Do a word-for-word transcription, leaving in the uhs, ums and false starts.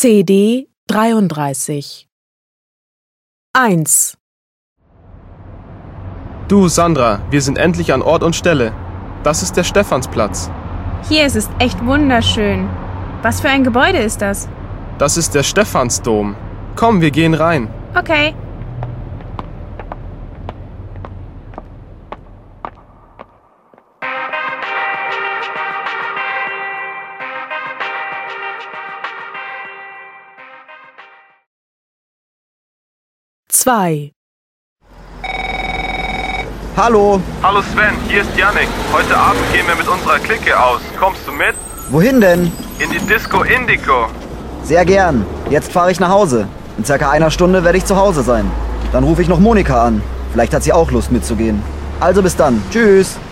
C D dreiunddreißig. eins. Du, Sandra, wir sind endlich an Ort und Stelle. Das ist der Stephansplatz. Hier ist es echt wunderschön. Was für ein Gebäude ist das? Das ist der Stephansdom. Komm, wir gehen rein. Okay. zwei. Hallo, Hallo Sven, hier ist Yannick. Heute Abend gehen wir mit unserer Clique aus. Kommst du mit? wohin denn? In die Disco Indico. Sehr gern. Jetzt fahre ich nach Hause. In circa einer Stunde werde ich zu Hause sein. Dann rufe ich noch Monika an. Vielleicht hat sie auch Lust mitzugehen. Also bis dann. Tschüss.